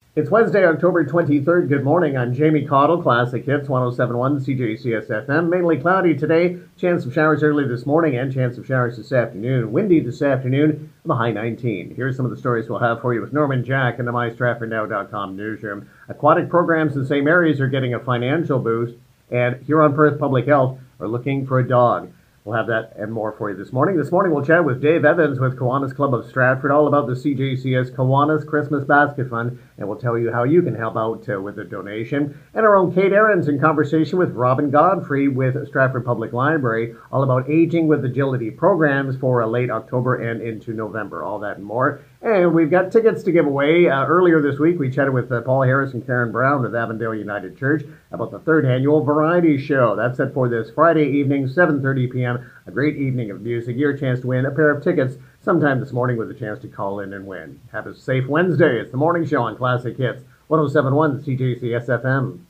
It's Wednesday, October 23rd. Good morning. I'm Jamie Cottle, Classic Hits 1071 CJCS FM. Mainly cloudy today. Chance of showers early this morning and chance of showers this afternoon. Windy this afternoon, the high 19. Here's some of the stories we'll have for you with Norman Jack in the MyStratfordNow.com newsroom. Aquatic programs in St. Mary's are getting a financial boost, and Huron-Perth Public Health are looking for a dog. We'll have that and more for you this morning. This morning we'll chat with Dave Evans with Kiwanis Club of Stratford all about the CJCS Kiwanis Christmas Basket Fund, and we'll tell you how you can help out with a donation. And our own Kate Ahrens in conversation with Robin Godfrey with Stratford Public Library all about aging with agility programs for late October and into November. All that and more. And we've got tickets to give away. Earlier this week, we chatted with Paul Harris and Karen Brown with Avondale United Church about the third annual Variety Show. That's set for this Friday evening, 7:30 p.m. A great evening of music. Your chance to win a pair of tickets sometime this morning with a chance to call in and win. Have a safe Wednesday. It's the morning show on Classic Hits 1071 CJCS FM.